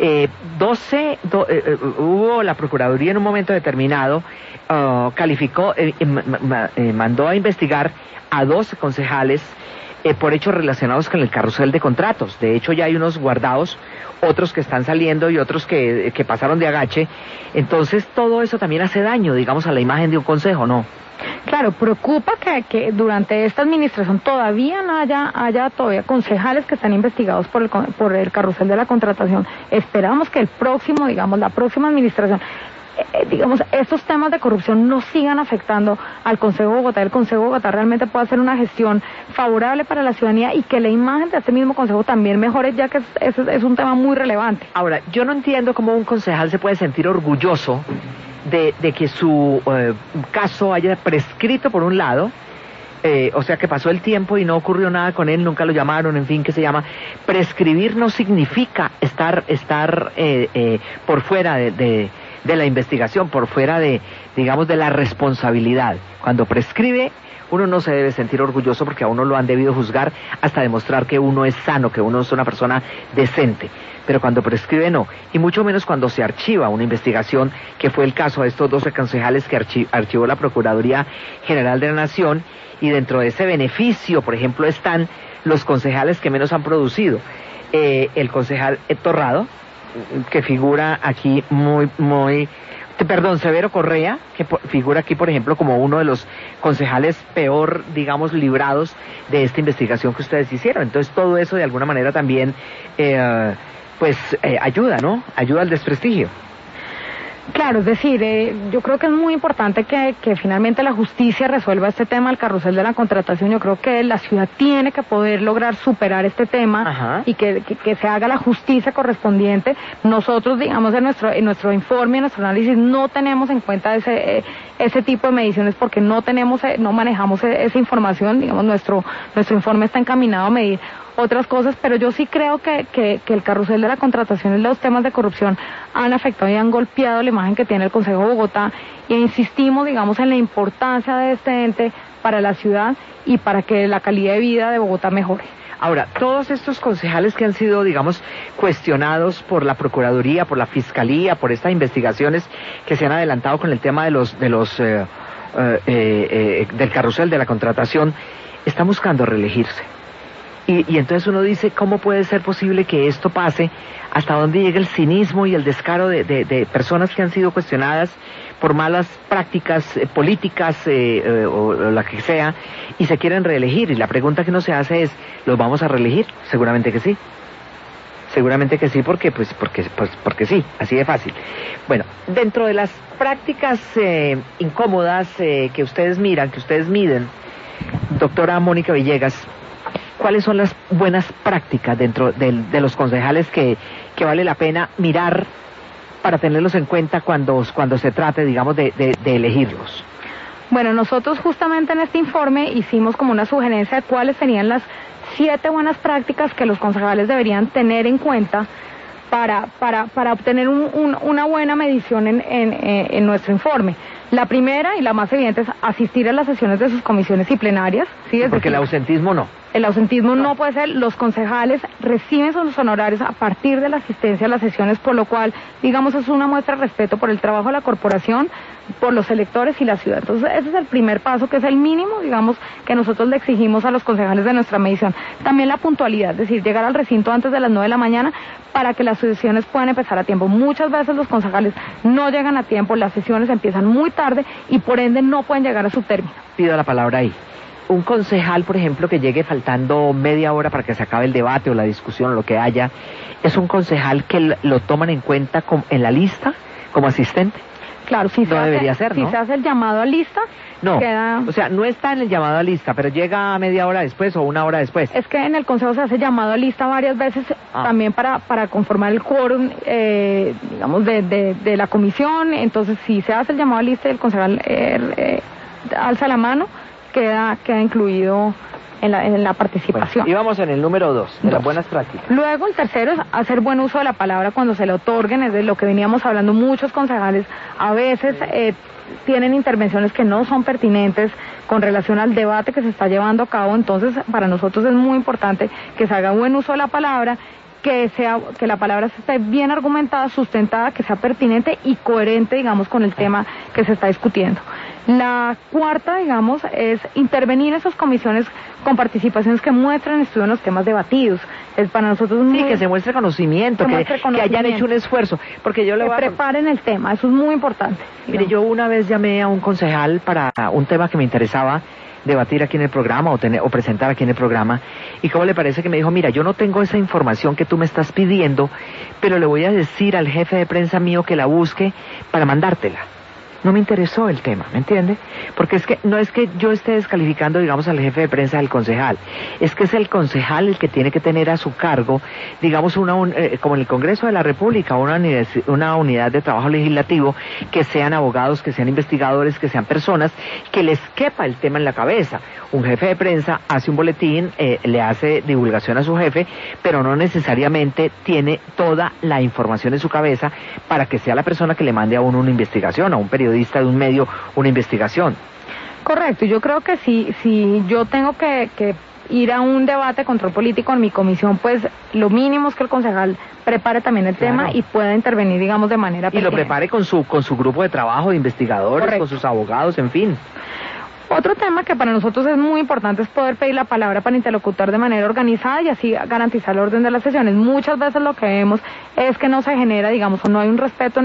hubo la Procuraduría en un momento determinado, calificó, mandó a investigar a 12 concejales por hechos relacionados con el carrusel de contratos. De hecho, ya hay unos guardados, otros que están saliendo y otros que pasaron de agache. Entonces, todo eso también hace daño, digamos, a la imagen de un consejo, ¿no? Claro, preocupa que durante esta administración todavía no haya todavía concejales que están investigados por el carrusel de la contratación. Esperamos que la próxima administración, estos temas de corrupción no sigan afectando al Consejo de Bogotá. El Consejo de Bogotá realmente pueda hacer una gestión favorable para la ciudadanía y que la imagen de este mismo Consejo también mejore, ya que es un tema muy relevante. Ahora, yo no entiendo cómo un concejal se puede sentir orgulloso de que su caso haya prescrito por un lado, o sea que pasó el tiempo y no ocurrió nada con él, nunca lo llamaron, en fin, ¿qué se llama? Prescribir no significa estar por fuera de la investigación, por fuera de la responsabilidad. Cuando prescribe, uno no se debe sentir orgulloso porque a uno lo han debido juzgar hasta demostrar que uno es sano, que uno es una persona decente. Pero cuando prescribe no, y mucho menos cuando se archiva una investigación, que fue el caso de estos 12 concejales que archivó la Procuraduría General de la Nación, y dentro de ese beneficio, por ejemplo, están los concejales que menos han producido. El concejal Héctor Rado, que figura aquí Severo Correa, que figura aquí, por ejemplo, como uno de los concejales peor, digamos, librados de esta investigación que ustedes hicieron. Entonces, todo eso de alguna manera también ayuda, ¿no? Ayuda al desprestigio. Claro, es decir, yo creo que es muy importante que finalmente la justicia resuelva este tema del carrusel de la contratación. Yo creo que la ciudad tiene que poder lograr superar este tema. Ajá. Y que se haga la justicia correspondiente. Nosotros, digamos, en nuestro informe, en nuestro análisis, no tenemos en cuenta ese tipo de mediciones porque no manejamos esa información. Digamos, nuestro informe está encaminado a medir otras cosas, pero yo sí creo que el carrusel de la contratación y los temas de corrupción han afectado y han golpeado la imagen que tiene el Consejo de Bogotá, y insistimos, digamos, en la importancia de este ente para la ciudad y para que la calidad de vida de Bogotá mejore. Ahora, todos estos concejales que han sido, digamos, cuestionados por la Procuraduría, por la Fiscalía, por estas investigaciones que se han adelantado con el tema del carrusel de la contratación, están buscando reelegirse. Y entonces uno dice, ¿cómo puede ser posible que esto pase? ¿Hasta dónde llega el cinismo y el descaro de personas que han sido cuestionadas por malas prácticas políticas o la que sea, y se quieren reelegir? Y la pregunta que uno se hace es, ¿los vamos a reelegir? Seguramente que sí. Seguramente que sí, porque sí, así de fácil. Bueno, dentro de las prácticas incómodas que ustedes miran, que ustedes miden, doctora Mónica Villegas, ¿cuáles son las buenas prácticas dentro de los concejales que vale la pena mirar para tenerlos en cuenta cuando se trate, digamos, de elegirlos? Bueno, nosotros justamente en este informe hicimos como una sugerencia de cuáles serían las 7 buenas prácticas que los concejales deberían tener en cuenta para obtener una buena medición en nuestro informe. La primera y la más evidente es asistir a las sesiones de sus comisiones y plenarias. ¿Sí? Porque el ausentismo no. El ausentismo no puede ser. Los concejales reciben sus honorarios a partir de la asistencia a las sesiones, por lo cual, digamos, es una muestra de respeto por el trabajo de la corporación, por los electores y la ciudad. Entonces, ese es el primer paso, que es el mínimo, digamos, que nosotros le exigimos a los concejales de nuestra medición. También la puntualidad, es decir, llegar al recinto antes de las 9 de la mañana para que las sesiones puedan empezar a tiempo. Muchas veces los concejales no llegan a tiempo, las sesiones empiezan muy tarde y por ende no pueden llegar a su término. Pido la palabra ahí. Un concejal, por ejemplo, que llegue faltando media hora para que se acabe el debate o la discusión o lo que haya, ¿es un concejal que lo toman en cuenta en la lista como asistente? Claro, si no debería ser, ¿no? Si se hace el llamado a lista, no, o sea, no está en el llamado a lista, pero llega media hora después o una hora después. Es que en el Consejo se hace llamado a lista varias veces, también para conformar el quórum, digamos, de la comisión. Entonces, si se hace el llamado a lista y el concejal alza la mano, queda incluido en la participación. Bueno, y vamos en el número 2, de las buenas prácticas. Luego, el tercero es hacer buen uso de la palabra cuando se le otorguen, es de lo que veníamos hablando. Muchos concejales a veces tienen intervenciones que no son pertinentes con relación al debate que se está llevando a cabo. Entonces, para nosotros es muy importante que se haga buen uso de la palabra, que la palabra esté bien argumentada, sustentada, que sea pertinente y coherente, digamos, con el tema que se está discutiendo. La cuarta, digamos, es intervenir en esas comisiones con participaciones que muestren estudio en los temas debatidos. Es para nosotros que se muestre conocimiento, que hayan hecho un esfuerzo, porque yo le voy preparen el tema, eso es muy importante. Mire, yo una vez llamé a un concejal para un tema que me interesaba debatir aquí en el programa o presentar aquí en el programa, y cómo le parece que me dijo, mira, yo no tengo esa información que tú me estás pidiendo, pero le voy a decir al jefe de prensa mío que la busque para mandártela. No me interesó el tema, ¿me entiende? Porque es que no es que yo esté descalificando, digamos, al jefe de prensa del concejal, es que es el concejal el que tiene que tener a su cargo, digamos, como en el Congreso de la República, una unidad de trabajo legislativo, que sean abogados, que sean investigadores, que sean personas que les quepa el tema en la cabeza. Un jefe de prensa hace un boletín, le hace divulgación a su jefe, pero no necesariamente tiene toda la información en su cabeza para que sea la persona que le mande a uno una investigación, a un periodista de un medio, una investigación. Correcto, yo creo que si yo tengo que ir a un debate de control político en mi comisión, pues lo mínimo es que el concejal prepare también el tema y pueda intervenir, digamos, de manera pertinente. Y lo prepare con su grupo de trabajo de investigadores, correcto, con sus abogados, en fin. Otro tema que para nosotros es muy importante es poder pedir la palabra para interlocutar de manera organizada y así garantizar el orden de las sesiones. Muchas veces lo que vemos es que no se genera, digamos, o no hay un respeto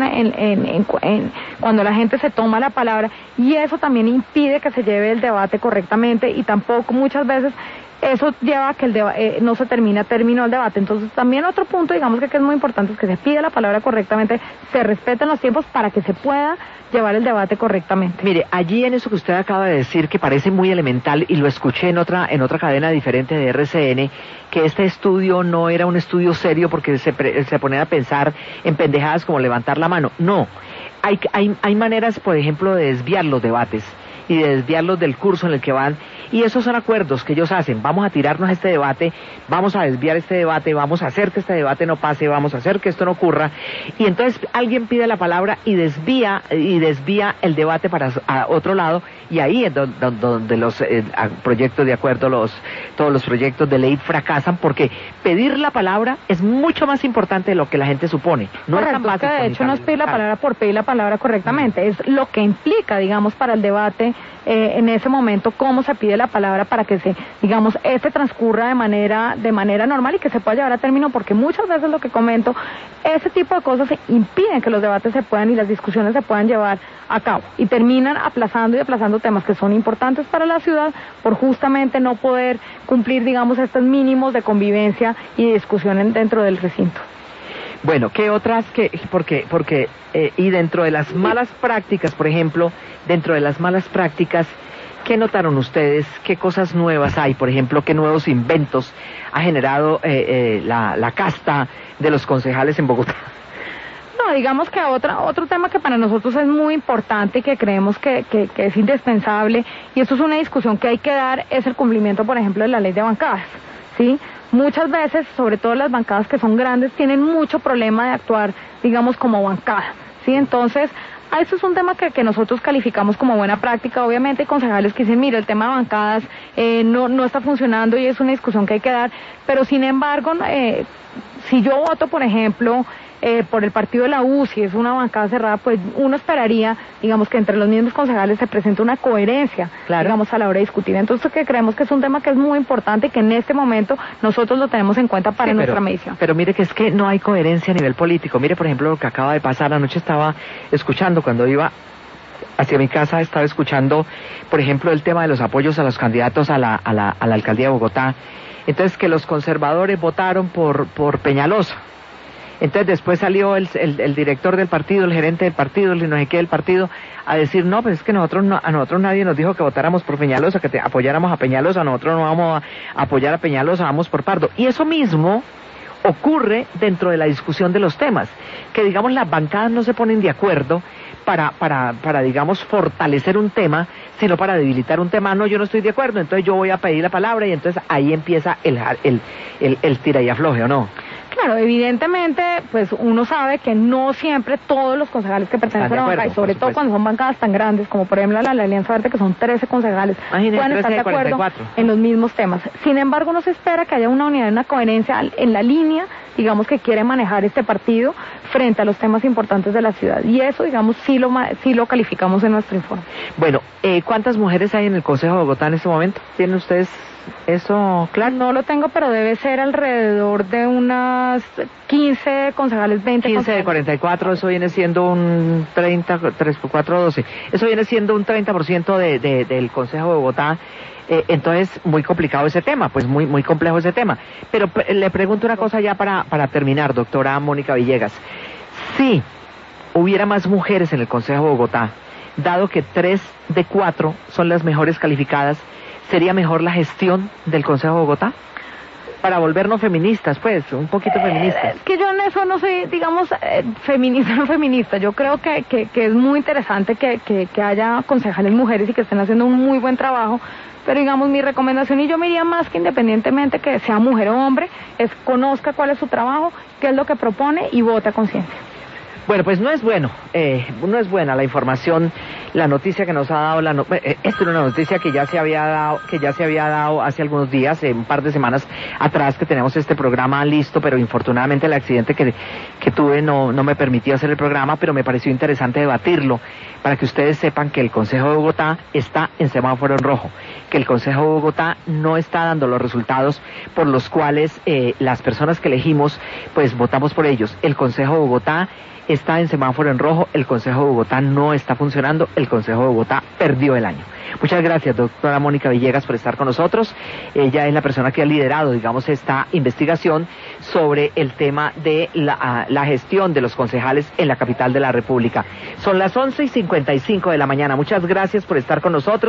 cuando la gente se toma la palabra, y eso también impide que se lleve el debate correctamente, y tampoco muchas veces eso lleva a que no se termine a término el debate. Entonces, también otro punto, digamos, que es muy importante, es que se pida la palabra correctamente, se respeten los tiempos para que se pueda llevar el debate correctamente. Mire, allí en eso que usted acaba de decir, que parece muy elemental, y lo escuché en otra cadena diferente de RCN, que este estudio no era un estudio serio porque se ponía a pensar en pendejadas como levantar la mano. No, hay maneras, por ejemplo, de desviar los debates y de desviarlos del curso en el que van, y esos son acuerdos que ellos hacen. Vamos a tirarnos este debate, vamos a desviar este debate, vamos a hacer que este debate no pase, vamos a hacer que esto no ocurra, y entonces alguien pide la palabra y desvía el debate para otro lado, y ahí es donde los proyectos de acuerdo, todos los proyectos de ley fracasan, porque pedir la palabra es mucho más importante de lo que la gente supone. No correcto, es tan básico. De hecho, no es pedir la palabra por pedir la palabra correctamente, es lo que implica, digamos, para el debate en ese momento, cómo se pide la palabra para que transcurra de manera normal y que se pueda llevar a término, porque muchas veces lo que comento, ese tipo de cosas impiden que los debates se puedan y las discusiones se puedan llevar a cabo, y terminan aplazando temas que son importantes para la ciudad por justamente no poder cumplir, digamos, estos mínimos de convivencia y discusión dentro del recinto. Bueno, ¿qué otras? Y dentro de las malas prácticas, por ejemplo, ¿qué notaron ustedes? ¿Qué cosas nuevas hay? Por ejemplo, ¿qué nuevos inventos ha generado la casta de los concejales en Bogotá? No, digamos que otro tema que para nosotros es muy importante y que creemos que es indispensable, y esto es una discusión que hay que dar, es el cumplimiento, por ejemplo, de la ley de bancadas, ¿sí? Muchas veces, sobre todo las bancadas que son grandes, tienen mucho problema de actuar, digamos, como bancada, ¿sí? Entonces, Eso es un tema que nosotros calificamos como buena práctica. Obviamente hay concejales que dicen, mira, el tema de bancadas no está funcionando y es una discusión que hay que dar, pero sin embargo, si yo voto, por ejemplo, por el partido de la U, si es una bancada cerrada, pues uno esperaría, digamos, que entre los mismos concejales se presente una coherencia, claro, digamos, a la hora de discutir. Entonces, que creemos que es un tema que es muy importante y que en este momento nosotros lo tenemos en cuenta para nuestra medición. Pero mire que es que no hay coherencia a nivel político. Mire, por ejemplo, lo que acaba de pasar. Anoche estaba escuchando, cuando iba hacia mi casa, estaba escuchando, por ejemplo, el tema de los apoyos a los candidatos a la alcaldía de Bogotá. Entonces, que los conservadores votaron por Peñalosa. Entonces después salió el director del partido, el gerente del partido, el no sé qué del partido, a decir, no, pues es que a nosotros nadie nos dijo que votáramos por Peñalosa, que apoyáramos a Peñalosa, nosotros no vamos a apoyar a Peñalosa, vamos por Pardo. Y eso mismo ocurre dentro de la discusión de los temas, que digamos las bancadas no se ponen de acuerdo para digamos fortalecer un tema, sino para debilitar un tema. No, yo no estoy de acuerdo, entonces yo voy a pedir la palabra y entonces ahí empieza el tira y afloje, ¿o no? Claro, evidentemente, pues uno sabe que no siempre todos los concejales que pertenecen a la bancada, y sobre todo cuando son bancadas tan grandes, como por ejemplo la Alianza Verde, que son 13 concejales, pueden estar de acuerdo en los mismos temas. Sin embargo, no se espera que haya una unidad y una coherencia en la línea, digamos, que quiere manejar este partido frente a los temas importantes de la ciudad. Y eso, digamos, sí lo calificamos en nuestro informe. Bueno, ¿cuántas mujeres hay en el Consejo de Bogotá en este momento? ¿Tienen ustedes eso claro? No lo tengo, pero debe ser alrededor de unas 15 concejales, 20 15 concejales. De 44, eso viene siendo un 30, 3 por 4, 12. Eso viene siendo un 30% del Consejo de Bogotá. Entonces, muy complicado ese tema, pues muy complejo ese tema. Pero le pregunto una cosa ya para terminar, doctora Mónica Villegas. Si hubiera más mujeres en el Consejo de Bogotá, dado que 3 de 4 son las mejores calificadas, ¿sería mejor la gestión del Consejo de Bogotá? Para volvernos feministas, pues, un poquito feministas. Es que yo en eso no soy, digamos, feminista o no feminista. Yo creo que es muy interesante que haya concejales mujeres y que estén haciendo un muy buen trabajo. Pero digamos, mi recomendación, y yo me iría más que independientemente que sea mujer o hombre, es conozca cuál es su trabajo, qué es lo que propone y vote a conciencia. Bueno, pues no es buena la información, la noticia que nos ha dado, esta era una noticia que ya se había dado hace algunos días, un par de semanas atrás, que tenemos este programa listo, pero infortunadamente el accidente que tuve no me permitió hacer el programa, pero me pareció interesante debatirlo, para que ustedes sepan que el Consejo de Bogotá está en semáforo en rojo, que el Consejo de Bogotá no está dando los resultados por los cuales las personas que elegimos, pues votamos por ellos. El Consejo de Bogotá está en semáforo en rojo, el Consejo de Bogotá no está funcionando, el Consejo de Bogotá perdió el año. Muchas gracias, doctora Mónica Villegas, por estar con nosotros. Ella es la persona que ha liderado, digamos, esta investigación sobre el tema de la gestión de los concejales en la capital de la República. Son las 11:55 de la mañana. Muchas gracias por estar con nosotros.